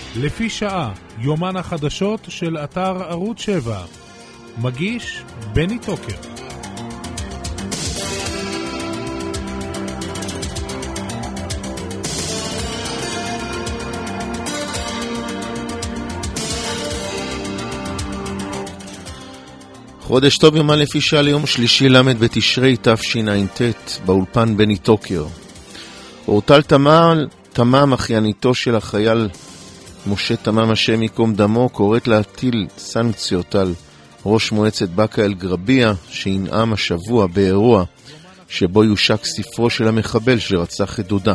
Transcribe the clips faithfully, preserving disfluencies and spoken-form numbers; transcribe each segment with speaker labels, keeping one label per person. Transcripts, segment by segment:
Speaker 1: לפי שעה, יומן החדשות של אתר ערוץ שבע. מגיש בני טוקר.
Speaker 2: חודש טוב, יומן לפי שעה ליום שלישי למד בתשרי תשע"ט, באולפן בני טוקר. אורטל תמם, תמם אחייניתו של החייל משה תמם השם יקום דמו, קוראת להטיל סנקציות על ראש מועצת באקה אל גרבייה, שינאם השבוע באירוע שבו יושק ספרו של המחבל שרצח את דודה.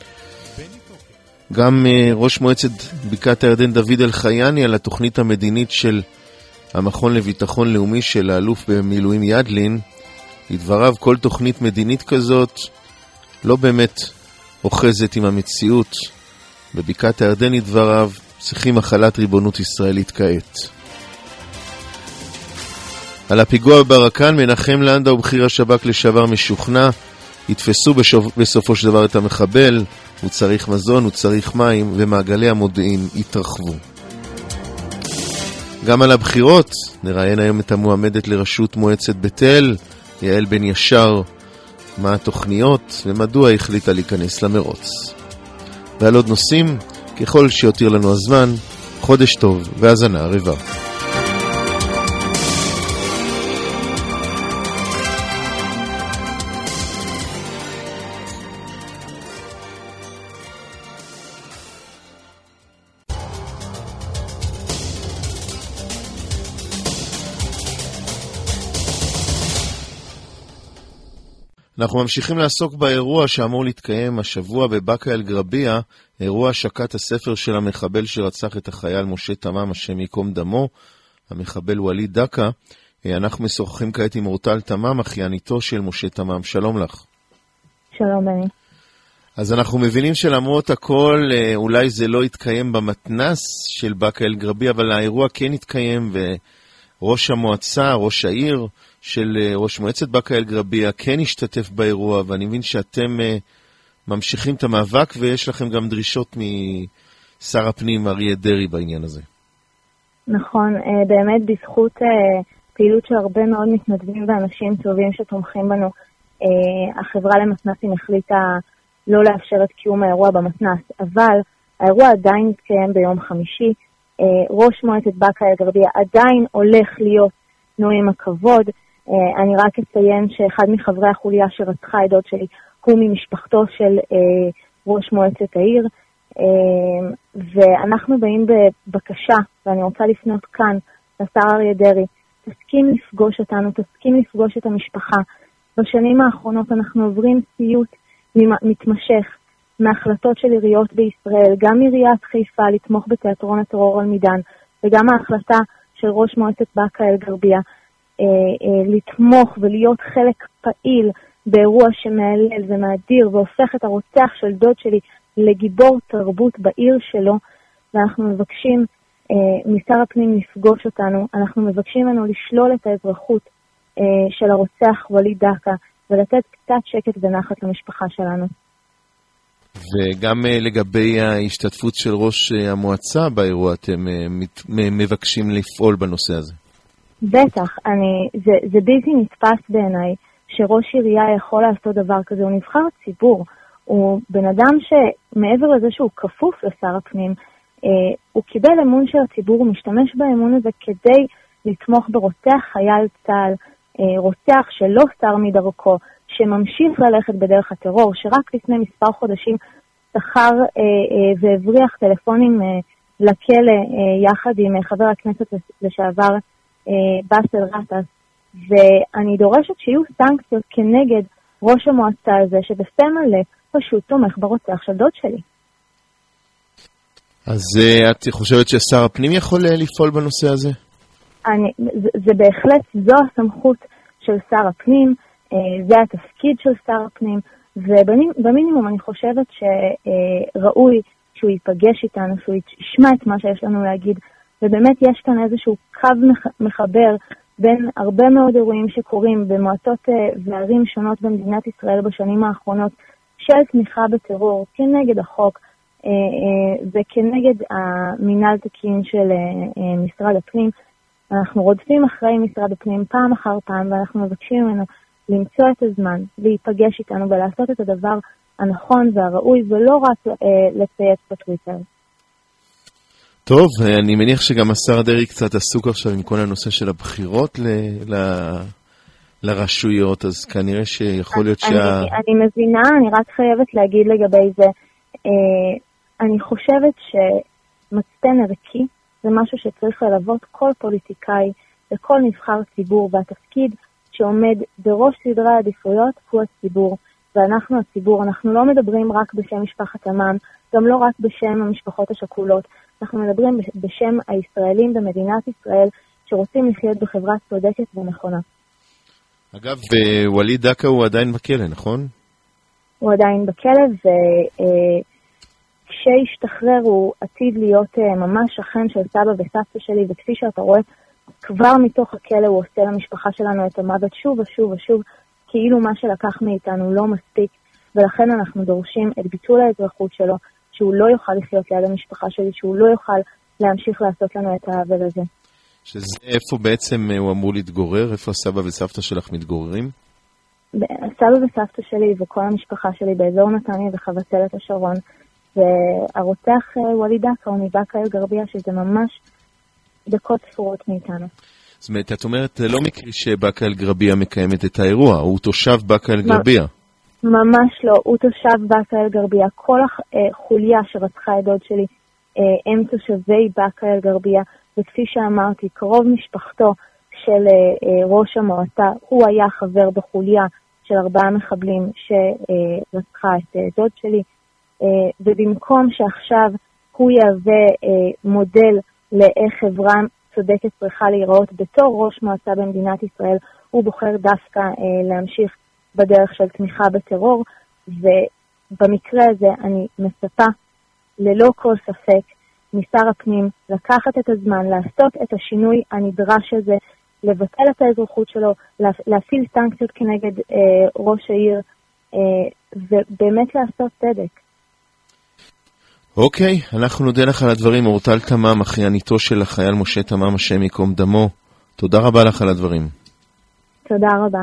Speaker 2: גם uh, ראש מועצת בקעת הירדן דוד אל חייני על התוכנית המדינית של המכון לביטחון לאומי של האלוף במילואים ידלין. לדבריו, כל תוכנית מדינית כזאת לא באמת אוחזת עם המציאות. בבקעת הירדן, לדבריו, צריכים החלת ריבונות ישראלית כעת. על הפיגוע בברקן, מנחם לנדאו ובכיר השב"כ לשעבר משוכנע, יתפסו בשוב, בסופו של דבר את המחבל. הוא צריך מזון, הוא צריך מים, ומעגלי המודיעין יתרחבו. גם על הבחירות, נראיין היום את המועמדת לראשות מועצת בית אל, יעל בן ישר, מה התוכניות ומדוע החליטה להיכנס למרוץ. ועל עוד נושאים, ככל שיותיר לנו הזמן, חודש טוב והזנה ערבה. אנחנו ממשיכים לעסוק באירוע שאמור להתקיים השבוע בבאקה אל גרבייה, אירוע השקת הספר של המחבל שרצח את החייל משה תמם השם יקום דמו, המחבל וליד דקה. אנחנו משוחחים כעת עם אורטל תמם, אחייניתו של משה תמם. שלום לך.
Speaker 3: שלום בני.
Speaker 2: אז אנחנו מבינים שלמרות הכל אולי זה לא יתקיים במתנס של באקה אל גרבייה, אבל האירוע כן יתקיים, וראש המועצה, ראש העיר של ראש מועצת באקה אל גרבייה כן השתתף באירוע, ואני מבין שאתם uh, ממשיכים את המאבק ויש לכם גם דרישות משר הפנים אריה דרעי בעניין הזה.
Speaker 3: נכון, uh, באמת בזכות uh, פעילות של הרבה מאוד מתנדבים ואנשים טובים שתומכים בנו, uh, החברה למתנסים החליטה לא לאפשר את קיום האירוע במתנס, אבל האירוע עדיין יתקיים ביום חמישי. uh, ראש מועצת באקה אל גרבייה עדיין הולך להיות נועם הכבוד. Uh, אני רק אציין שאחד מחברי החוליה שרצחה את דוד שלי הוא ממשפחתו של uh, ראש מועצת העיר, uh, ואנחנו באים בבקשה, ואני רוצה לפנות כאן לשר אריה דרעי, תסכים לפגוש אותנו, תסכים לפגוש את המשפחה. בשנים האחרונות אנחנו עוברים סיוט מתמשך מהחלטות של עיריות בישראל, גם עיריית חיפה לתמוך בתיאטרון הטרור אלמידאן, וגם ההחלטה של ראש מועצת באקה אל גרבייה לתמוך ולהיות חלק פעיל באירוע שמעלל ומאדיר והופך את הרוצח של דוד שלי לגיבור תרבות בעיר שלו. ואנחנו מבקשים אה, משר הפנים לפגוש אותנו, אנחנו מבקשים לנו לשלול את האזרחות אה, של הרוצח וליד דקה ולתת קצת שקט ונחת למשפחה שלנו.
Speaker 2: וגם uh, לגבי ההשתתפות של ראש uh, המועצה באירוע, אתם uh, מת, מבקשים לפעול בנושא הזה.
Speaker 3: בטח, אני, זה, זה בלתי נתפס בעיניי שראש עירייה יכול לעשות דבר כזה. הוא נבחר ציבור, הוא בן אדם שמעבר לזה שהוא כפוף לשר הפנים, אה, הוא קיבל אמון של הציבור, הוא משתמש באמון הזה כדי לתמוך ברוצח חייל צה"ל, אה, רוצח שלא סר מדרכו, שממשיך ללכת בדרך הטרור, שרק לפני מספר חודשים שכר אה, אה, והבריח טלפונים אה, לכלא אה, יחד עם אה, חבר הכנסת לשעבר באסל רטס, ואני דורשת שיהיו סנקציות כנגד ראש המועצה הזה, שבפה מלא פשוט תומך ברוצח של דוד שלי.
Speaker 2: אז את חושבת ששר הפנים יכול לפעול בנושא הזה?
Speaker 3: אני, זה, זה בהחלט, זו הסמכות של שר הפנים, זה התפקיד של שר הפנים, ובמינימום אני חושבת שראוי שהוא ייפגש איתנו, שהוא ישמע את מה שיש לנו להגיד, ובאמת יש כאן איזשהו קו מחבר בין הרבה מאוד אירועים שקורים במועצות וערים שונות במדינת ישראל בשנים האחרונות של תמיכה בטרור כנגד החוק, וכנגד המינהל תקין של משרד הפנים, אנחנו רודפים אחרי משרד הפנים פעם אחר פעם, ואנחנו מבקשים ממנו למצוא את הזמן, להיפגש איתנו ולעשות את הדבר הנכון והראוי, ולא רק לצייץ בטוויטר.
Speaker 2: טוב, אני מניח שגם השר דרעי קצת עסוק עכשיו עם כל הנושא של הבחירות ל... ל... לרשויות, אז כנראה שיכול להיות שה...
Speaker 3: אני, אני מבינה, אני רק חייבת להגיד לגבי זה, אני חושבת שמצפן ערכי זה משהו שצריך ללוות כל פוליטיקאי וכל נבחר ציבור, והתפקיד שעומד בראש סדרי העדיפויות הוא הציבור, ואנחנו הציבור, אנחנו לא מדברים רק בשם משפחת תמם, גם לא רק בשם המשפחות השכולות, אנחנו מדברים בשם הישראלים במדינת ישראל שרוצים לחיות בחברה צודקת ונכונה.
Speaker 2: אגב, ווליד דקה הוא עדיין בכלא, נכון?
Speaker 3: הוא עדיין בכלא, וכשישתחרר הוא עתיד להיות ממש שכן של סבא וסבתא שלי, וכפי שאתה רואה, כבר מתוך הכלא הוא עושה למשפחה שלנו את המוות שוב ושוב ושוב, כאילו מה שלקח מאיתנו לא מספיק, ולכן אנחנו דורשים את ביטול האזרחות שלו, שהוא לא יוכל לחיות ליד המשפחה שלי, שהוא לא יוכל להמשיך לעשות לנו את העוול הזה.
Speaker 2: שזה איפה בעצם הוא אמור להתגורר? איפה הסבא וסבתא שלך מתגוררים?
Speaker 3: הסבא וסבתא שלי וכל המשפחה שלי באזור נתניה וחבצלת השרון, והרוצח ווליד דקה הוא מבאקה אל גרבייה, שזה ממש דקות ספורות מאיתנו.
Speaker 2: זאת אומרת, את אומרת, זה לא מקרי שבאקה אל גרבייה מקיימת את האירוע, הוא תושב באקה אל גרבייה.
Speaker 3: ממש לא, הוא תושב באקה אל גרבייה. כל החוליה שרצחה את דוד שלי הם תושבי באקה אל גרבייה, וכפי שאמרתי, קרוב משפחתו של ראש המועצה, הוא היה חבר בחוליה של ארבעה מחבלים שרצחה את דוד שלי, ובמקום שעכשיו הוא יהווה מודל לאיך חברה צודקת צריכה להיראות בתור ראש מועצה במדינת ישראל, הוא בוחר דווקא להמשיך בדרך של תמיכה בטרור, ובמקרה הזה אני מצפה ללא כל ספק משר הפנים לקחת את הזמן, לעשות את השינוי הנדרש הזה, לבטל את האזרחות שלו, להפעיל סנקציות כנגד אה, ראש העיר, אה, ובאמת לעשות צדק.
Speaker 2: אוקיי, אנחנו נודה לך על הדברים. אורטל תמם, אחייניתו של החייל משה תמם, השם ייקום דמו. תודה רבה לך על הדברים.
Speaker 3: תודה רבה.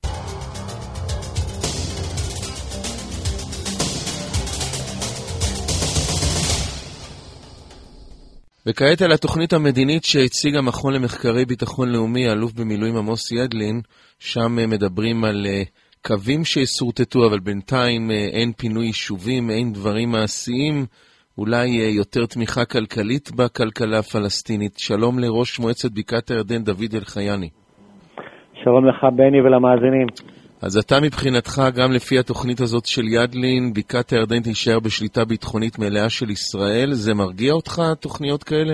Speaker 2: וכעת על התוכנית המדינית שהציג המכון למחקרי ביטחון לאומי, האלוף במילואים עמוס ידלין, שם מדברים על קווים שיסורטטו, אבל בינתיים אין פינוי יישובים, אין דברים מעשיים, אולי יותר תמיכה כלכלית בכלכלה הפלסטינית. שלום לראש מועצת בקעת הירדן דוד אלחייני.
Speaker 4: שלום לך בני ולמאזינים.
Speaker 2: אז אתה מבחינתך, גם לפי התוכנית הזאת של ידלין, בקעת הירדן תישאר בשליטה ביטחונית מלאה של ישראל. זה מרגיע אותך, תוכניות כאלה?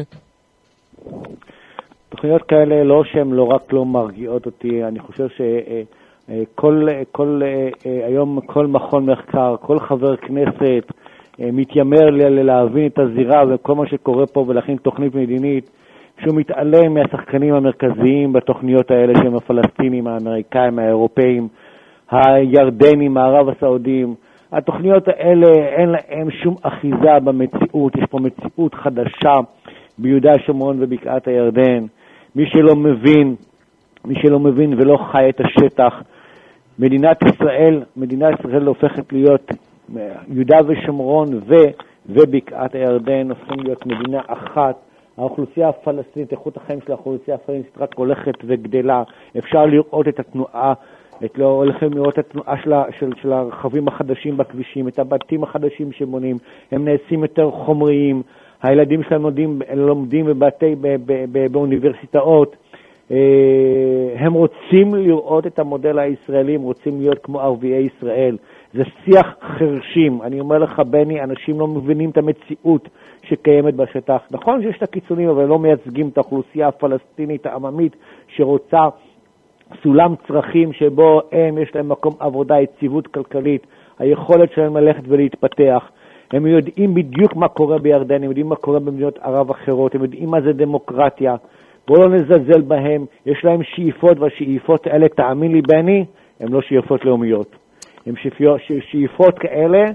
Speaker 4: תוכניות כאלה לא שהן לא רק לא מרגיעות אותי, אני חושב שכל כל, היום כל מכון מחקר, כל חבר כנסת מתיימר להבין את הזירה וכל מה שקורה פה ולהכין תוכנית מדינית, שהוא מתעלם מהשחקנים המרכזיים בתוכניות האלה שהם הפלסטינים, האמריקאים, האירופאים, הירדנים, הערב הסעודים. התוכניות האלה אין להם שום אחיזה במציאות, יש פה מציאות חדשה ביהודה שומרון ובקעת הירדן. מי שלא מבין, מי שלא מבין ולא חי את השטח, מדינת ישראל, מדינת ישראל הופכת להיות יהודה ושומרון ו, ובקעת הירדן הופכים להיות מדינה אחת. האוכלוסייה הפלסטינית, איכות החיים של האוכלוסייה הפלסטינית רק הולכת וגדלה. אפשר לראות את התנועה, את לא הולכים לראות את התנועה של, של, של הרכבים החדשים בכבישים, את הבתים החדשים שבונים, הם נעשים יותר חומריים, הילדים שלהם לומדים, לומדים בבתי, ב, ב, ב, באוניברסיטאות, הם רוצים לראות את המודל הישראלי, הם רוצים להיות כמו ערביי ישראל. זה שיח חרשים. אני אומר לך בני, אנשים לא מבינים את המציאות שקיימת בשטח. נכון שיש את הקיצונים, אבל לא מייצגים את האוכלוסייה הפלסטינית העממית שרוצה סולם צרכים שבו הם יש להם מקום עבודה, יציבות כלכלית, היכולת שלהם ללכת ולהתפתח. הם יודעים בדיוק מה קורה בירדן, הם יודעים מה קורה במדינות ערב אחרות, הם יודעים מה זה דמוקרטיה. בואו לא נזלזל בהם, יש להם שאיפות, והשאיפות האלה, תאמין לי בני, הם לא שאיפות לאומיות. הם שאיפות כאלה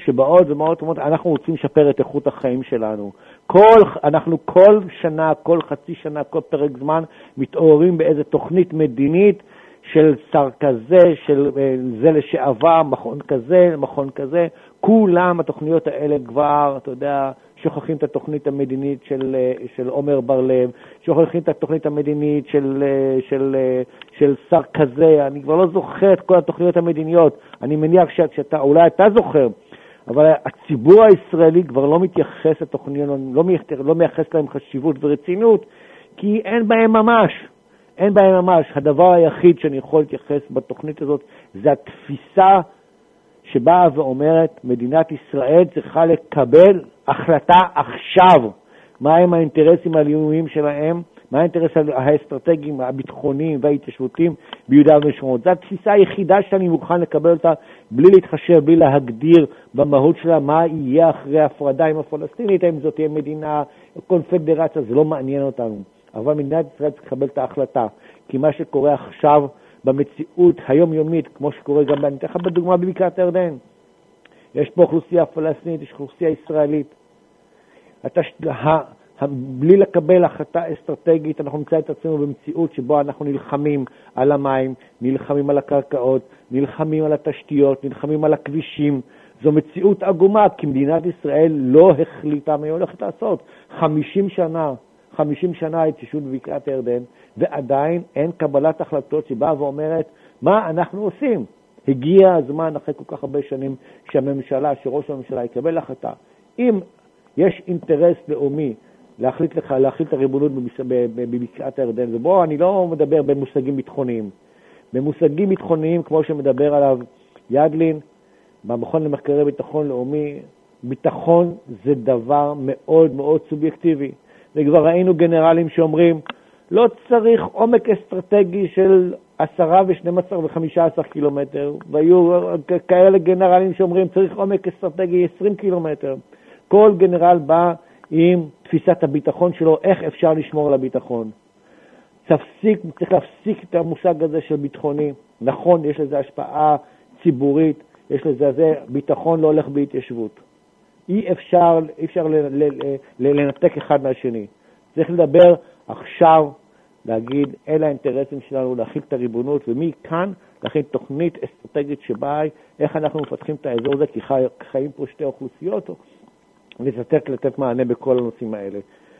Speaker 4: שבאות ומאות אומרות, אנחנו רוצים לשפר את איכות החיים שלנו. כל, אנחנו כל שנה, כל חצי שנה, כל פרק זמן, מתעוררים באיזו תוכנית מדינית של שר כזה, של זה לשעבר, מכון כזה, מכון כזה. כולם התוכניות האלה כבר, אתה יודע, שוכחים את התוכנית המדינית של, של עומר בר-לב, שוכחים את התוכנית המדינית של, של, של שר כזה. אני כבר לא זוכר את כל התוכניות המדיניות. אני מניח שאתה, אולי אתה זוכר, אבל הציבור הישראלי כבר לא מתייחס לתוכניות, לא, לא מייחס להם חשיבות ורצינות, כי אין בהם ממש. אין בהם ממש. הדבר היחיד שאני יכול להתייחס בתוכנית הזאת זה התפיסה שבאה ואומרת, מדינת ישראל צריכה לקבל החלטה עכשיו. מהם האינטרסים הלאומיים שלהם, מה האינטרסים האסטרטגיים, הביטחוניים וההתיישבותיים ביהודה ושומרון. זו התפיסה היחידה שאני מוכן לקבל אותה, בלי להתחשב, בלי להגדיר במהות שלה מה יהיה אחרי הפרדה עם הפלסטינית, אם זאת תהיה מדינה, קונפדרציה, זה לא מעניין אותנו. אבל מדינת ישראל צריך לקבל את ההחלטה, כי מה שקורה עכשיו במציאות היומיומית, כמו שקורה גם, אני אתן לך בדוגמה בבקעת הירדן, יש פה אוכלוסייה פלסטינית, יש אוכלוסייה ישראלית. אתה, בלי לקבל החלטה אסטרטגית, אנחנו נמצא את עצמנו במציאות שבו אנחנו נלחמים על המים, נלחמים על הקרקעות, נלחמים על התשתיות, נלחמים על הכבישים. זו מציאות עגומה, כי מדינת ישראל לא החליטה מה היא הולכת לעשות. חמישים שנה, חמישים שנה התיישבות בבקעת הירדן, ועדיין אין קבלת החלטות שבאה ואומרת מה אנחנו עושים. הגיע הזמן אחרי כל כך הרבה שנים שהממשלה, שראש הממשלה יקבל החלטה. אם יש אינטרס לאומי להחליט לך, להחליט את הריבונות בבקעת הירדן, ובוא, אני לא מדבר במושגים ביטחוניים. במושגים ביטחוניים, כמו שמדבר עליו ידלין, במכון למחקרי ביטחון לאומי, ביטחון זה דבר מאוד מאוד סובייקטיבי. וכבר ראינו גנרלים שאומרים, לא צריך עומק אסטרטגי של עשרה ושנים עשר וחמישה עשר קילומטר, והיו כאלה גנרלים שאומרים, צריך עומק אסטרטגי עשרים קילומטר. כל גנרל בא עם תפיסת הביטחון שלו, איך אפשר לשמור על הביטחון. תפסיק, צריך להפסיק את המושג הזה של ביטחוני. נכון, יש לזה השפעה ציבורית, יש לזה, זה, ביטחון לא הולך בהתיישבות. אי אפשר, אי אפשר ל, ל, ל, ל, לנתק אחד מהשני. צריך לדבר עכשיו, להגיד, אלה האינטרסים שלנו, להכיל את הריבונות, ומכאן להכין תוכנית אסטרטגית שבה, איך אנחנו מפתחים את האזור הזה, כי חי, חיים פה שתי אוכלוסיות, וצריך לתת מענה בכל הנושאים האלה.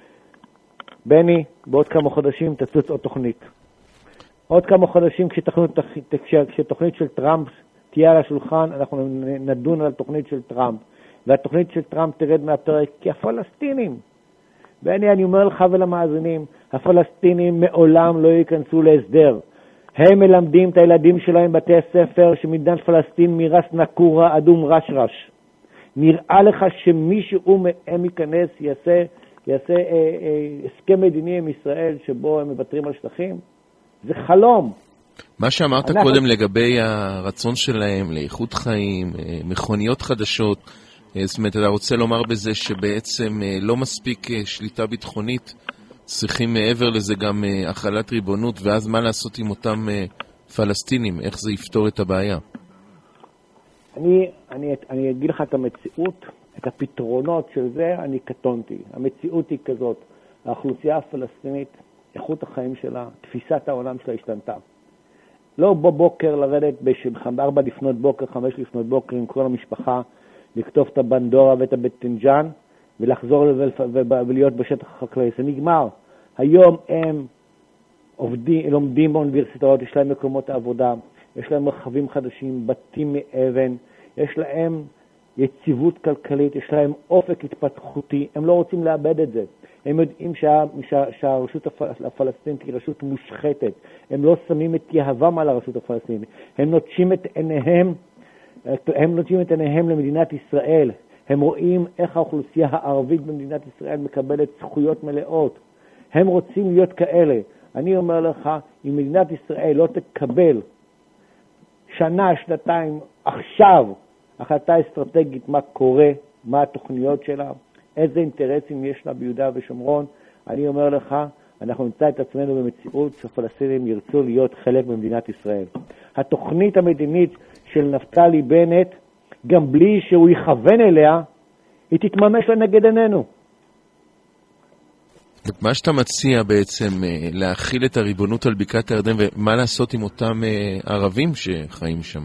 Speaker 4: בני, בעוד כמה חודשים תצוץ עוד תוכנית. עוד כמה חודשים כשתוכנית של טראמפ תהיה על השולחן, אנחנו נדון על התוכנית של טראמפ. והתוכנית של טראמפ תרד מהפרק, כי הפלסטינים, בני, אני אומר לך ולמאזינים, הפלסטינים מעולם לא ייכנסו להסדר. הם מלמדים את הילדים שלהם בתי הספר שמדינת פלסטין מרס נקורה אדום רש רש. נראה לך שמישהו מהם ייכנס, יעשה, יעשה אה, אה, הסכם מדיני עם ישראל שבו הם מבטרים על שטחים? זה חלום.
Speaker 2: מה שאמרת אנחנו... קודם לגבי הרצון שלהם לאיכות חיים, מכוניות חדשות, זאת אומרת, אתה רוצה לומר בזה שבעצם לא מספיק שליטה ביטחונית, צריכים מעבר לזה גם החלת ריבונות, ואז מה לעשות עם אותם פלסטינים? איך זה יפתור את הבעיה?
Speaker 4: אני, אני, אני אגיד לך את המציאות, את הפתרונות של זה, אני קטונתי. המציאות היא כזאת, האוכלוסייה הפלסטינית, איכות החיים שלה, תפיסת העולם שלה השתנתה. לא בבוקר לרדת בארבע לפנות בוקר, חמש לפנות בוקר עם כל המשפחה, לכתוב את הבנדורה ואת הבטנג'ן, ולחזור ולהיות בשטח החקלאי. זה נגמר. היום הם עובדים, לומדים באוניברסיטאות, יש להם מקומות העבודה, יש להם מרחבים חדשים, בתים מאבן, יש להם יציבות כלכלית, יש להם אופק התפתחותי, הם לא רוצים לאבד את זה. הם יודעים שה, שה, שהרשות הפלסטינית היא רשות מושחתת, הם לא שמים את יהבם על הרשות הפלסטינית, הם נוטשים את עיניהם, הם נוטשים את עיניהם למדינת ישראל, הם רואים איך האוכלוסייה הערבית במדינת ישראל מקבלת זכויות מלאות, הם רוצים להיות כאלה. אני אומר לך, אם מדינת ישראל לא תקבל שנה, שנתיים, עכשיו, החלטה אסטרטגית מה קורה, מה התוכניות שלה, איזה אינטרסים יש לה ביהודה ושומרון, אני אומר לך, אנחנו נמצא את עצמנו במציאות שהפלסטינים ירצו להיות חלק במדינת ישראל. התוכנית המדינית של נפתלי בנט גם בלי שהוא יכוון אליה, היא תתממש לנגד עינינו.
Speaker 2: מה שאתה מציע בעצם, להכיל את הריבונות על בקעת הירדן, ומה לעשות עם אותם ערבים שחיים שם?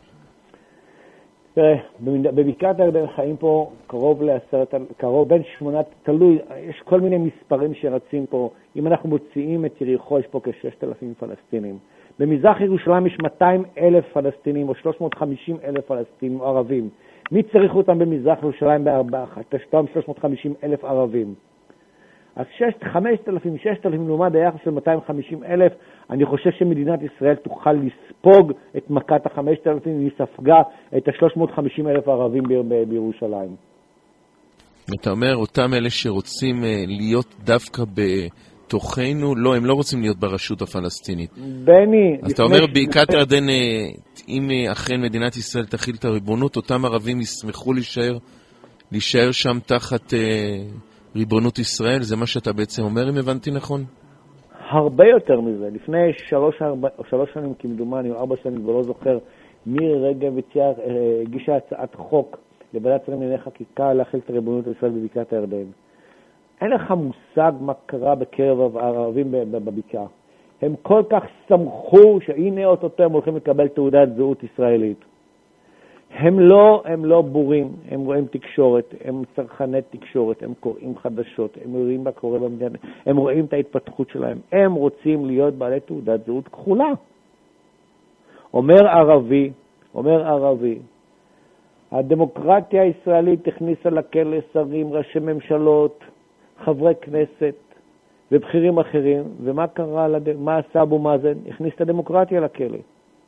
Speaker 4: תראה, בבקעת הירדן חיים פה קרוב לעשרת, קרוב בין שמונת, תלוי, יש כל מיני מספרים שרצים פה. אם אנחנו מוציאים את יריחו, יש פה כ-ששת אלפים פלסטינים. במזרח ירושלים יש מאתיים אלף פלסטינים, או שלוש מאות וחמישים אלף פלסטינים ערבים. מי צריך אותם במזרח ירושלים בארבע אחת? תשתם שלוש מאות וחמישים אלף ערבים. אז חמשת אלפים, ששת אלפים לעומת היחס של מאתיים וחמישים אלף, אני חושב שמדינת ישראל תוכל לספוג את מכת ה-חמשת אלפים, היא ספגה את ה-שלוש מאות וחמישים אלף ערבים ב- בירושלים.
Speaker 2: אתה אומר, אותם אלה שרוצים להיות דווקא בתוכנו, לא, הם לא רוצים להיות ברשות הפלסטינית.
Speaker 4: בני...
Speaker 2: אז אתה אומר, בקעת הירדן, אם אכן מדינת ישראל תחיל את הריבונות, אותם ערבים ישמחו להישאר, להישאר שם תחת... ריבונות ישראל, זה מה שאתה בעצם אומר, אם הבנתי נכון?
Speaker 4: הרבה יותר מזה. לפני שלוש, ארבע, שלוש שנים כמדומני, או ארבע שנים, ולא זוכר, מירי רגב הגישה הצעת חוק לוועדת שרים לענייני חקיקה להחיל את הריבונות ישראל בבקעת הירדן. אין לך מושג מה קרה בקרב הערבים בבקעה. הם כל כך שמחו שהנה אותו הם הולכים לקבל תעודת זהות ישראלית. הם לא, הם לא בורים, הם רואים תקשורת, הם צרכני תקשורת, הם קוראים חדשות, הם רואים מה קורה במדינה, הם רואים את ההתפתחות שלהם, הם רוצים להיות בעלי תעודת זהות כחולה. אומר ערבי, אומר ערבי, הדמוקרטיה הישראלית הכניסה לכלא שרים, ראשי ממשלות, חברי כנסת ובכירים אחרים, ומה קרה, מה עשה אבו מאזן? הכניס את הדמוקרטיה לכלא.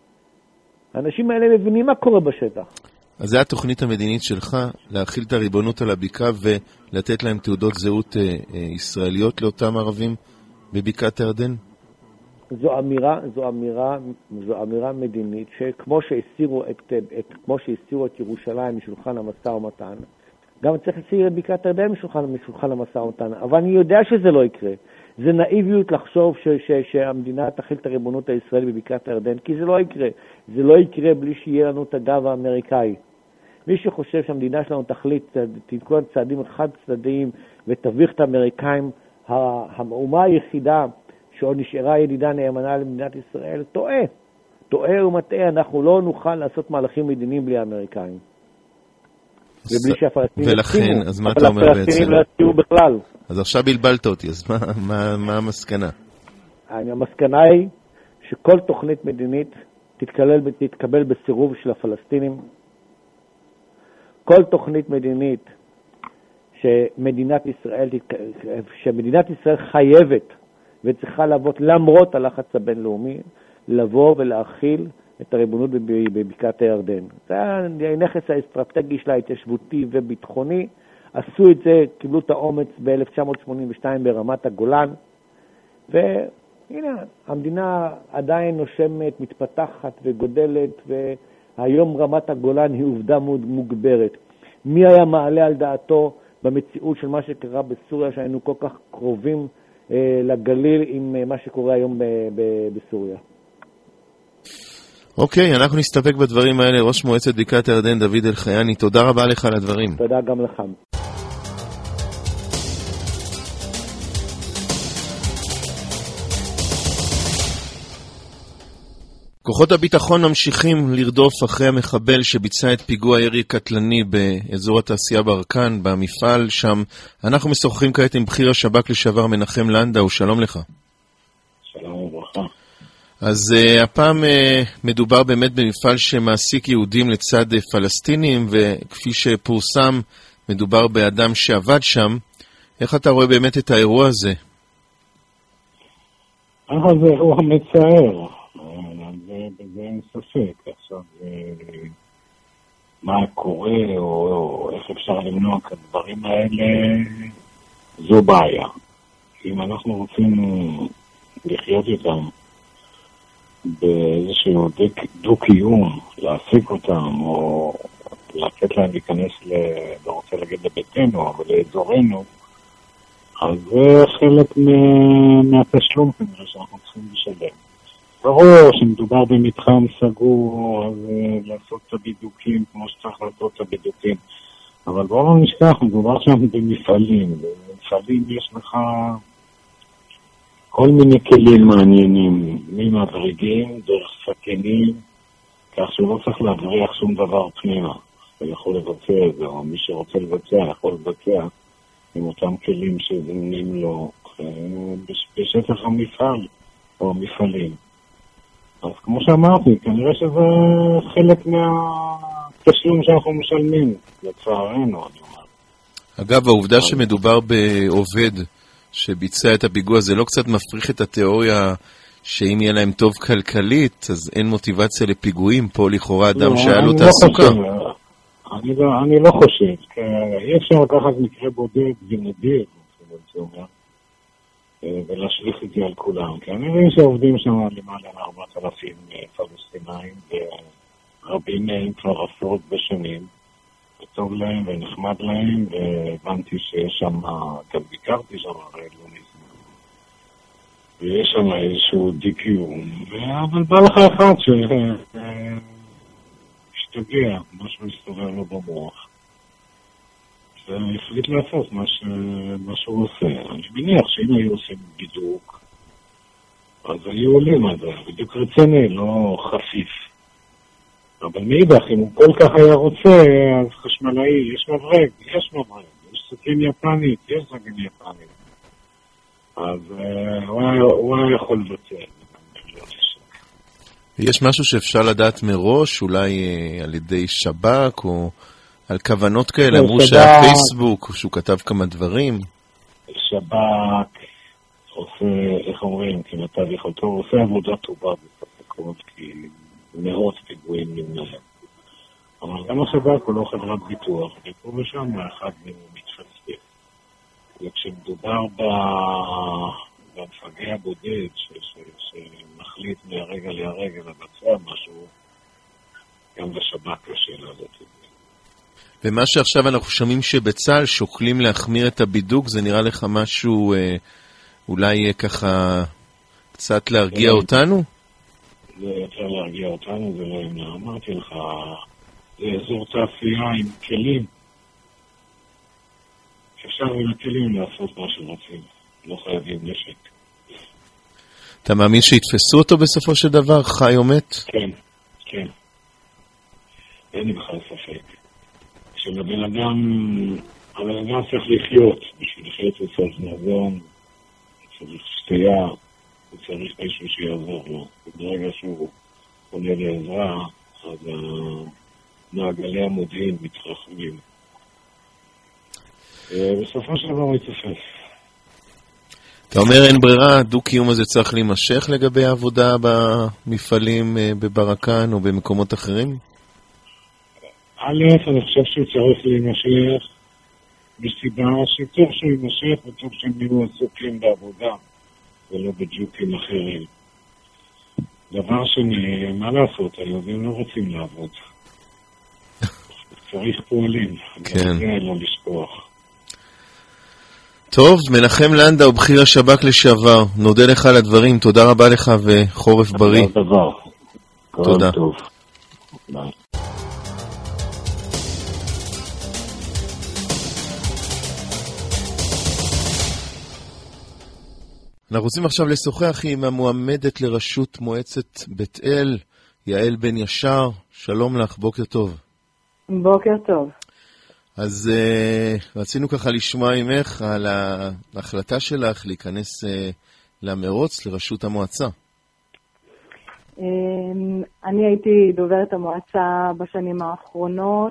Speaker 4: האנשים האלה מבינים מה קורה בשטח.
Speaker 2: אז זו התוכנית המדינית שלך, להכיל את הריבונות על הבקעה ולתת להם תעודות זהות אה, אה, ישראליות לאותם ערבים בבקעת הירדן?
Speaker 4: זו אמירה, זו אמירה, זו אמירה מדינית שכמו שהסירו את, את, כמו שהסירו את ירושלים משולחן המשא ומתן, גם צריך להסיר את בקעת הירדן משולחן, משולחן המשא ומתן. אבל אני יודע שזה לא יקרה. זה נאיביות לחשוב ש, ש, שהמדינה תחיל את הריבונות הישראלית בבקעת הירדן, כי זה לא יקרה. זה לא יקרה בלי שיהיה לנו את הגב האמריקאי. מי שחושב שהמדינה שלנו תחליט, תנקוט צעדים חד צדדיים ותביך את האמריקאים, האומה היחידה שעוד נשארה ידידה נאמנה למדינת ישראל, טועה. טועה ומטעה, אנחנו לא נוכל לעשות מהלכים מדיניים בלי האמריקאים. ובלי שהפלסטינים
Speaker 2: ולכן, אז מה אתה אומר בעצם?
Speaker 4: הפלסטינים לא יסתירו בכלל.
Speaker 2: אז עכשיו בלבלת אותי, אז מה, מה, מה המסקנה?
Speaker 4: המסקנה היא שכל תוכנית מדינית תתקבל, תתקבל בסירוב של הפלסטינים. כל תוכנית מדינית שמדינת ישראל, שמדינת ישראל חייבת וצריכה לעבוד למרות הלחץ הבינלאומי, לבוא ולהכיל את הריבונות בבקעת הירדן. זה הנכס האסטרטגי שלה, התיישבותי וביטחוני. עשו את זה, קיבלו את האומץ ב-אלף תשע מאות שמונים ושתיים ברמת הגולן, והנה, המדינה עדיין נושמת, מתפתחת וגודלת, והיום רמת הגולן היא עובדה מאוד מוגברת. מי היה מעלה על דעתו במציאות של מה שקרה בסוריה, שהיינו כל כך קרובים אה, לגליל עם אה, מה שקורה היום ב- ב- בסוריה?
Speaker 2: אוקיי, okay, אנחנו נסתפק בדברים האלה. ראש מועצת בקעת הירדן דוד אלחייני, תודה רבה לך על הדברים.
Speaker 4: תודה גם לך.
Speaker 2: כוחות הביטחון ממשיכים לרדוף אחרי המחבל שביצע את פיגוע ירי קטלני באזור התעשייה ברקן, במפעל שם. אנחנו משוחחים כעת עם בכיר השב"כ לשעבר מנחם לנדאו, שלום לך.
Speaker 5: שלום וברכה.
Speaker 2: אז uh, הפעם uh, מדובר באמת במפעל שמעסיק יהודים לצד uh, פלסטינים, וכפי שפורסם מדובר באדם שעבד שם. איך אתה רואה באמת את האירוע הזה?
Speaker 5: אבל זה אירוע מצער, בזה אין ספק. עכשיו, מה קורה או איך אפשר למנוע את הדברים האלה, זו בעיה. אם אנחנו רוצים לחיות איתם באיזשהו דו-קיום, להשיג אותם, או לתת להם להיכנס, לא רוצה להגיד לביתנו, אבל לאזורנו, אז זה חלק מהתשלום כנראה שאנחנו צריכים לשלם. ברור שמדובר במתחם סגור, אז לעשות את הבידוקים כמו שצריך לעשות את הבידוקים. אבל בואו לא נשכח, מדובר שם במפעלים. במפעלים יש לך כל מיני כלים מעניינים, ממברגים, דרך סכינים, כך שהוא לא צריך להבריח שום דבר פנימה. הוא יכול לבצע את זה, או מי שרוצה לבצע יכול לבצע עם אותם כלים שזמינים לו בשטח המפעל או המפעלים. אז כמו שאמרתי, כנראה שזה חלק מהתשלום שאנחנו משלמים, לצערנו, אני אומר.
Speaker 2: אגב, העובדה שמדובר בעובד שביצע את הפיגוע, זה לא קצת מפריך את התיאוריה שאם יהיה להם טוב כלכלית, אז אין מוטיבציה לפיגועים? פה לכאורה אדם
Speaker 5: לא,
Speaker 2: שהיה לו
Speaker 5: אני
Speaker 2: תעסוקה.
Speaker 5: לא חושב, אני, לא, אני לא חושב, כי אי אפשר לקחת מקרה בודד ונדיר, זה אומר, ולהשליך את זה על כולם. כי אני רואה שעובדים שם למעלה מ-ארבעת אלפים פלסטינאים, ורבים מהם כבר עשרות בשנים, וטוב להם ונחמד להם, והבנתי שיש שם, גם ביקרתי שם הרי לא מזמן, ויש שם איזשהו דיקיום, אבל בא לך אחד שהשתגע, משהו הסתובב לו במוח. והחליט לעשות מה, ש... מה שהוא עושה. אני מניח שאם היו עושים בידוק, אז היו עולים על זה, בדיוק רציני, לא חפיף. אבל מאידך, אם הוא כל כך היה רוצה, אז חשמלאי, יש מברג, יש מברג, יש סכין יפנית, יש סכין יפנית. אז uh, הוא, היה, הוא היה יכול לבצע.
Speaker 2: יש משהו שאפשר לדעת מראש, אולי uh, על ידי שב"כ, או על כוונות כאלה, אמרו שהיה פייסבוק, שהוא כתב כמה דברים.
Speaker 5: שב"כ עושה, איך אומרים, כמטב יכולתו, הוא עושה עבודה טובה בספקות, כי מאות פיגועים נמנהם. אבל גם השב"כ הוא לא חברת ביטוח, ופה ושם אחד מהם מתפספס. וכשמדובר במפגע הבודד, שמחליט מהרגע להרגע לבצע משהו, גם לשב"כ קשה לעשות את זה.
Speaker 2: ומה שעכשיו אנחנו שומעים שבצה"ל שוקלים להחמיר את הבידוק, זה נראה לך משהו אה, אולי ככה קצת להרגיע אותנו?
Speaker 5: זה יותר להרגיע אותנו, זה לא אמנה. אמרתי לך, זה אזור תעשייה עם כלים. אפשר עם הכלים לעשות מה שרוצים, לא חייבים נשק.
Speaker 2: אתה מאמין שיתפסו אותו בסופו של דבר, חי או מת?
Speaker 5: כן, כן. אין לי בכלל ספק. כשלבן אדם, הבן אדם צריך לחיות, בשביל לחיות הוא צריך מזון, הוא צריך שתייה, הוא צריך מישהו שיעזור לו. ברגע שהוא פונה לעזרה, אז מעגלי המודיעין מתרחבים. בסופו של דבר הוא יתפס.
Speaker 2: אתה אומר אין ברירה, דו-קיום הזה צריך להימשך לגבי העבודה במפעלים בברקן או במקומות אחרים?
Speaker 5: א', אני חושב שהוא צריך להימשך בסיבה שטוב שהוא יימשך וטוב שהם יהיו עסוקים בעבודה ולא בג'וקים אחרים. דבר שני, מה לעשות? היהודים לא רוצים לעבוד. צריך פועלים.
Speaker 2: כן.
Speaker 5: זה לא לשכוח.
Speaker 2: טוב, מנחם לנדאו, בכיר השב"כ לשעבר, נודה לך על הדברים, תודה רבה לך וחורף בריא.
Speaker 5: דבר.
Speaker 2: תודה.
Speaker 5: טוב. ביי.
Speaker 2: אנחנו רוצים עכשיו לשוחח עם המועמדת לראשות מועצת בית אל, יעל בן ישר. שלום לך, בוקר טוב.
Speaker 3: בוקר טוב.
Speaker 2: אז uh, רצינו ככה לשמוע ממך על ההחלטה שלך להיכנס uh, למרוץ לראשות המועצה.
Speaker 3: Um, אני הייתי דוברת המועצה בשנים האחרונות,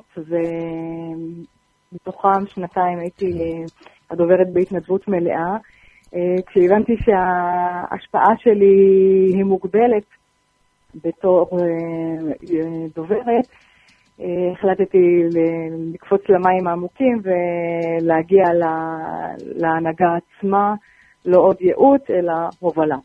Speaker 3: ומתוכם שנתיים הייתי הדוברת בהתנדבות מלאה. כשהבנתי שההשפעה שלי היא מוגבלת בתור דוברת, החלטתי לקפוץ למים העמוקים ולהגיע להנהגה עצמה, לא עוד ייעוץ אלא הובלה.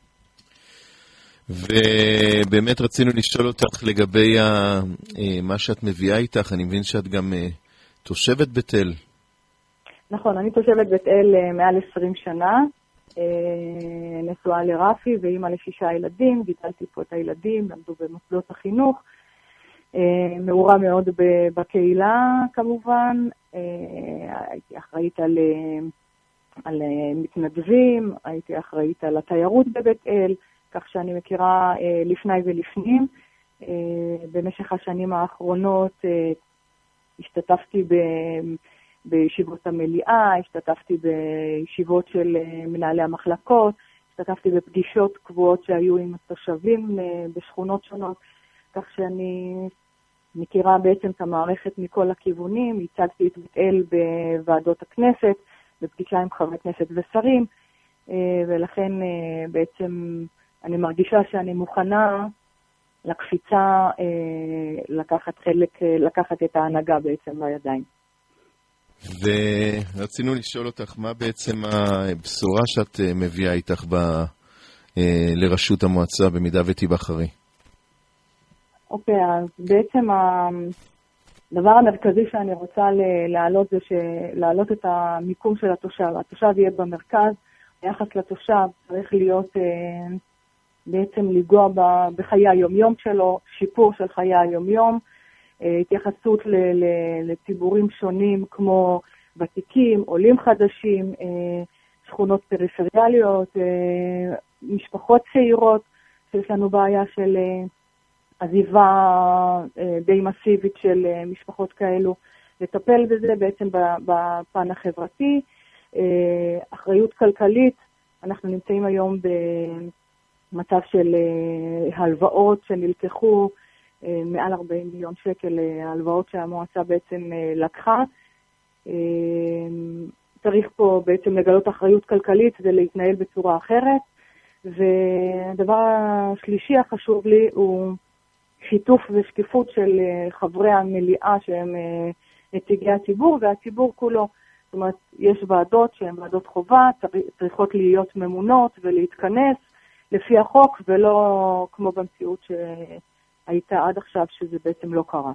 Speaker 2: ובאמת רצינו לשאול אותך לגבי מה שאת מביאה איתך. אני מבין שאת גם תושבת בית אל.
Speaker 3: נכון, אני תושבת בית אל מעל עשרים שנה.
Speaker 6: נשואה לרפי ואימא לשישה ילדים, גידלתי פה את הילדים, למדו במוסדות החינוך, מעורה מאוד בקהילה כמובן, הייתי אחראית על, על מתנדבים, הייתי אחראית על התיירות בבית אל, כך שאני מכירה לפני ולפנים. במשך השנים האחרונות השתתפתי ב... בישיבות המליאה, השתתפתי בישיבות של מנהלי המחלקות, השתתפתי בפגישות קבועות שהיו עם התושבים בשכונות שונות, כך שאני מכירה בעצם את המערכת מכל הכיוונים, הצגתי את בית אל בוועדות הכנסת, בפגישה עם חברי כנסת ושרים, ולכן בעצם אני מרגישה שאני מוכנה לקפיצה לקחת חלק, לקחת את ההנהגה בעצם בידיים.
Speaker 2: ורצינו לשאול אותך, מה בעצם הבשורה שאת מביאה איתך ב, לרשות המועצה במידה ותיבחרי?
Speaker 6: אוקיי, אז בעצם הדבר המרכזי שאני רוצה להעלות זה להעלות את המיקום של התושב. התושב יהיה במרכז, היחס לתושב צריך להיות בעצם לגוע בחיי היומיום שלו, שיפור של חיי היומיום, התייחסות לציבורים שונים כמו ותיקים, עולים חדשים, שכונות פריפריאליות, משפחות צעירות, שיש לנו בעיה של עזיבה די מסיבית של משפחות כאלו, לטפל בזה בעצם בפן החברתי, אחריות כלכלית. אנחנו נמצאים היום במצב של הלוואות שנלקחו, מעל ארבעים מיליון שקל הלוואות שהמועצה בעצם לקחה. צריך פה בעצם לגלות אחריות כלכלית ולהתנהל בצורה אחרת. והדבר השלישי החשוב לי הוא שיתוף ושקיפות של חברי המליאה שהם נציגי הציבור והציבור כולו. זאת אומרת, יש ועדות שהן ועדות חובה, צריכות להיות ממונות ולהתכנס לפי החוק, ולא כמו במציאות ש... הייתה עד עכשיו שזה בעצם לא קרה.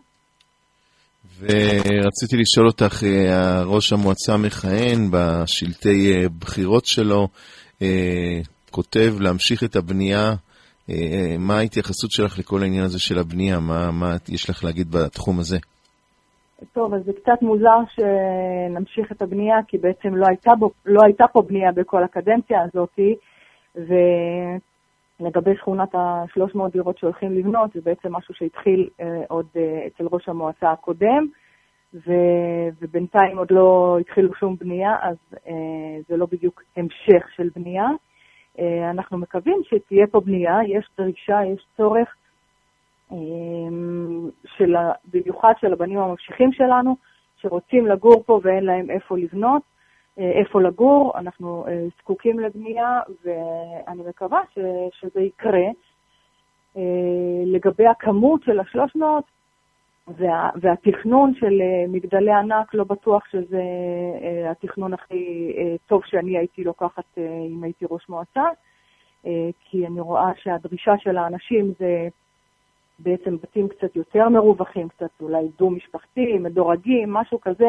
Speaker 2: ורציתי לשאול אותך, ראש המועצה מכהן בשלטי בחירות שלו, כותב להמשיך את הבנייה. מה ההתייחסות שלך לכל העניין הזה של הבנייה? מה, מה יש לך להגיד בתחום הזה?
Speaker 6: טוב, אז זה קצת מוזר שנמשיך את הבנייה, כי בעצם לא הייתה, בו, לא הייתה פה בנייה בכל הקדנציה הזאת, ו... לגבי שכונת ה-שלוש מאות דירות שהולכים לבנות, זה בעצם משהו שהתחיל אה, עוד אה, אצל ראש המועצה הקודם, ו- ובינתיים עוד לא התחילו שום בנייה, אז אה, זה לא בדיוק המשך של בנייה. אה, אנחנו מקווים שתהיה פה בנייה, יש דרישה, יש צורך, אה, של, במיוחד של הבנים הממשיכים שלנו, שרוצים לגור פה ואין להם איפה לבנות, איפה לגור, אנחנו זקוקים לבנייה, ואני מקווה ש, שזה יקרה. לגבי הכמות של ה-שלוש מאות וה, והתכנון של מגדלי ענק, לא בטוח שזה התכנון הכי טוב שאני הייתי לוקחת אם הייתי ראש מועצה, כי אני רואה שהדרישה של האנשים זה בעצם בתים קצת יותר מרווחים, קצת אולי דו-משפחתי, מדורגים, משהו כזה,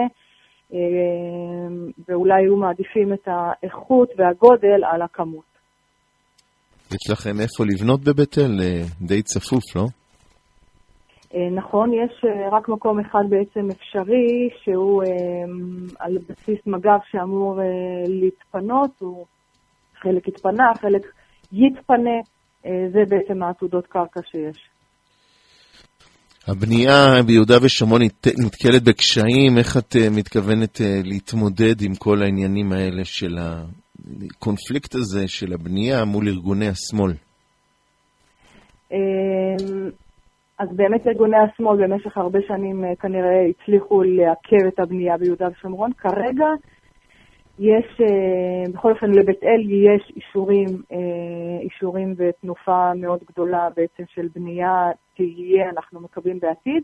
Speaker 6: ואולי היו מעדיפים את האיכות והגודל על הכמות.
Speaker 2: יש לכם איפה לבנות בבית אל? די צפוף, לא?
Speaker 6: נכון, יש רק מקום אחד בעצם אפשרי, שהוא על בסיס מג"ב שאמור להתפנות, הוא חלק התפנה, חלק יתפנה, זה בעצם העתודות קרקע שיש.
Speaker 2: הבנייה ביהודה ושומרון נתקלת בקשיים, איך את מתכוונת להתמודד עם כל העניינים האלה של הקונפליקט הזה של הבנייה מול ארגוני השמאל?
Speaker 6: אז באמת ארגוני השמאל במשך הרבה שנים כנראה הצליחו לעכב את הבנייה ביהודה ושומרון. כרגע יש, בכל אופן לבית אל יש אישורים, אישורים ותנופה מאוד גדולה בעצם של בנייה תהיה, אנחנו מקבלים בעתיד.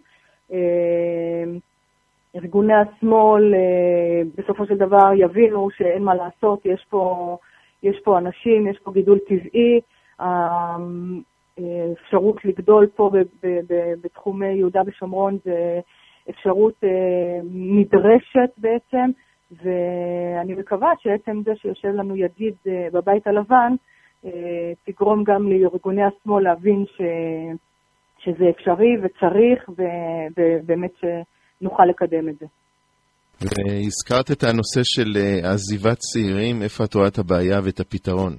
Speaker 6: ארגוני השמאל בסופו של דבר יבינו שאין מה לעשות, יש פה, יש פה אנשים, יש פה גידול טבעי, אפשרות לגדול פה בתחומי יהודה ושומרון זה אפשרות נדרשת בעצם, ואני מקווה שעצם זה שיושב לנו ידיד בבית הלבן, תגרום גם לארגוני השמאל להבין ש... שזה אפשרי וצריך, ובאמת שנוכל לקדם את זה.
Speaker 2: והזכרת את הנושא של עזיבת צעירים, איפה את רואה את הבעיה ואת הפתרון?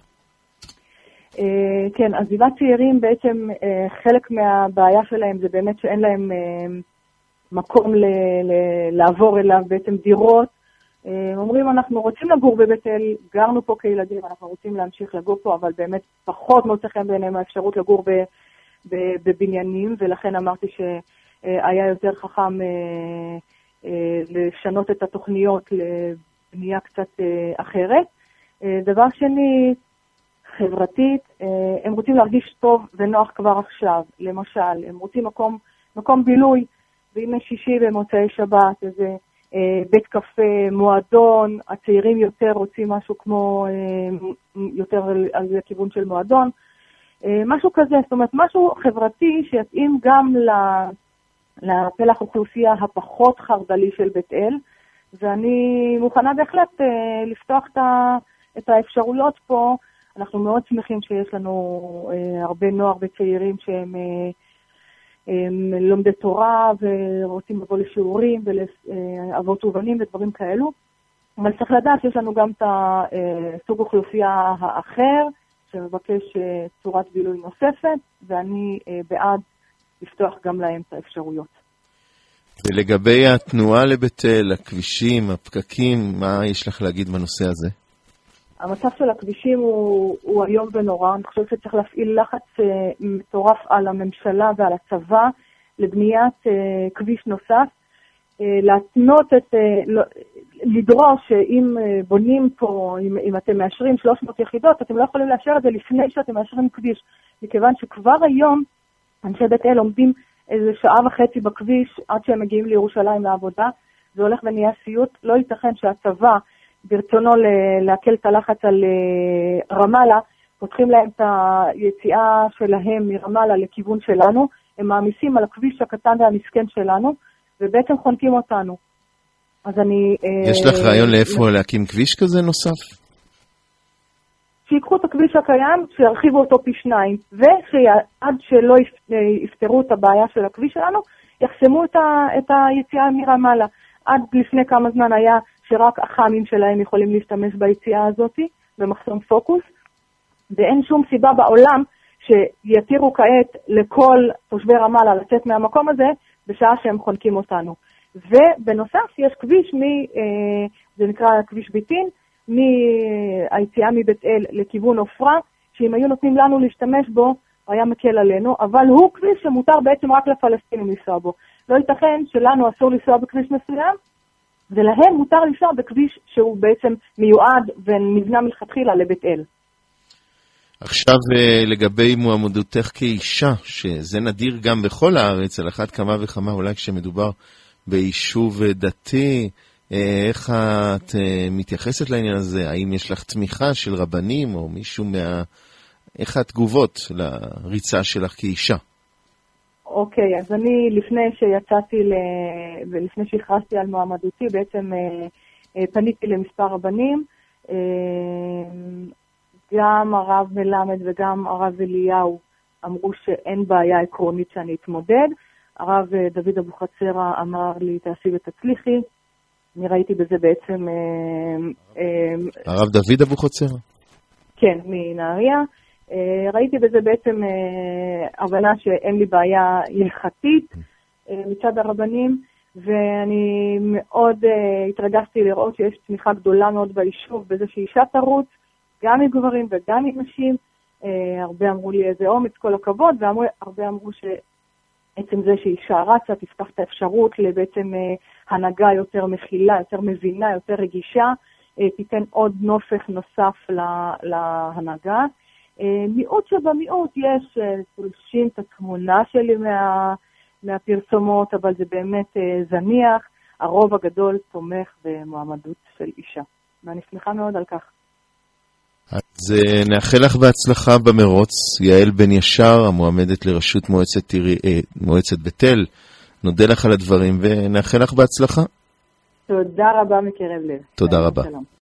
Speaker 6: כן, עזיבת צעירים בעצם חלק מהבעיה שלהם זה באמת שאין להם מקום ל- ל- לעבור אליו, בעצם דירות. אומרים, אנחנו רוצים לגור בבית אל, גרנו פה כילדים, אנחנו רוצים להמשיך לגור פה, אבל באמת פחות מוצא חן בעיניהם האפשרות לגור ב- ב- בבניינים, ולכן אמרתי שהיה יותר חכם לשנות את התוכניות לבנייה קצת אחרת. דבר שני, חברתית, הם רוצים להרגיש טוב ונוח כבר עכשיו. למשל, הם רוצים מקום, מקום בילוי, בימי שישי במוצאי שבת, איזה בית קפה, מועדון, הצעירים יותר רוצים משהו כמו, יותר על זה כיוון של מועדון, משהו כזה, זאת אומרת, משהו חברתי שיתאים גם לפלח אוכלוסייה הפחות חרדלי של בית אל, ואני מוכנה בהחלט לפתוח את האפשרויות פה. אנחנו מאוד שמחים שיש לנו הרבה נוער וצעירים שהם הם לומדי תורה ורוצים לבוא לשיעורים ולאבות ובנים ודברים כאלו. אבל צריך לדעת שיש לנו גם את הסוג אוכלוסייה האחר שמבקש צורת בילוי נוספת, ואני בעד לפתוח גם להם את האפשרויות.
Speaker 2: ולגבי התנועה לבית אל, הכבישים, הפקקים, מה יש לך להגיד בנושא הזה?
Speaker 6: המצב של הכבישים הוא, הוא היום ונורא. אני חושבת שצריך להפעיל לחץ uh, מטורף על הממשלה ועל הצבא לבניית uh, כביש נוסף. Uh, להתנות את, uh, לדרוש שאם uh, בונים פה, אם, אם אתם מאשרים שלוש מאות יחידות, אתם לא יכולים לאשר את זה לפני שאתם מאשרים כביש. מכיוון שכבר היום אנשי בית אל עומדים איזה שעה וחצי בכביש עד שהם מגיעים לירושלים לעבודה. זה הולך ונהיה סיוט. לא ייתכן שהצבא ברצונו להקל את הלחץ על רמאללה, פותחים להם את היציאה שלהם מרמאללה לכיוון שלנו, הם מעמיסים על הכביש הקטן והמסכן שלנו, ובעצם חונקים אותנו. אז אני...
Speaker 2: יש לך רעיון לאיפה להקים כביש כזה נוסף?
Speaker 6: שיקחו את הכביש הקיים, שירחיבו אותו פי שניים, ועד שלא יפתרו את הבעיה של הכביש שלנו, יחסמו את היציאה מרמאללה. עד לפני כמה זמן היה שרק החמים שלהם יכולים להשתמש ביציאה הזאת, במחסום פוקוס, ואין שום סיבה בעולם שיתירו כעת לכל תושבי רמאללה לצאת מהמקום הזה, בשעה שהם חונקים אותנו. ובנוסף יש כביש, מ, אה, זה נקרא כביש ביטין, מהיציאה מבית אל לכיוון אופרה, שאם היו נותנים לנו להשתמש בו, היה מקל עלינו, אבל הוא כביש שמותר בעצם רק לפלסטינים לנסוע בו. לא ייתכן שלנו אסור לנסוע בכביש מסוים, ולהם מותר לנסוע בכביש שהוא בעצם מיועד ונבנה מלכתחילה לבית אל.
Speaker 2: עכשיו לגבי מועמדותך כאישה, שזה נדיר גם בכל הארץ, על אחת כמה וכמה, אולי כשמדובר ביישוב דתי, איך את מתייחסת לעניין הזה? האם יש לך תמיכה של רבנים או מישהו מה... איך התגובות לריצה שלך כאישה?
Speaker 6: אוקיי, אז אני לפני שיצאתי ל... ולפני שהכרזתי על מועמדותי, בעצם פניתי למספר רבנים, גם הרב מלמד וגם הרב אליהו אמרו שאין בעיה עקרונית שאני אתמודד. הרב דוד אבוחצירא אמר לי, תעשי ותצליחי. אני ראיתי בזה בעצם...
Speaker 2: הרב דוד אבוחצירא?
Speaker 6: כן, מנהריה. ראיתי בזה בעצם הבנה שאין לי בעיה הלכתית מצד הרבנים, ואני מאוד התרגשתי לראות שיש תמיכה גדולה מאוד ביישוב בזה שאישה תרוץ, גם עם גברים וגם עם נשים. הרבה אמרו לי איזה אומץ, כל הכבוד, והרבה אמרו שעצם זה שאישה רצה תפתח את האפשרות לבעצם הנהגה יותר מכילה, יותר מבינה, יותר רגישה, תיתן עוד נופך נוסף להנהגה. מיעוט שבמיעוט יש תולשים את התמונה שלי מה, מהפרסומות, אבל זה באמת זניח. הרוב הגדול תומך במועמדות של אישה, ואני שמחה מאוד על כך.
Speaker 2: אז נאחל לך בהצלחה במרוץ. יעל בן ישר, המועמדת לראשות מועצת, מועצת בית אל, נודה לך על הדברים ונאחל לך בהצלחה.
Speaker 6: תודה רבה מקרב לב.
Speaker 2: תודה רבה.
Speaker 6: שלום.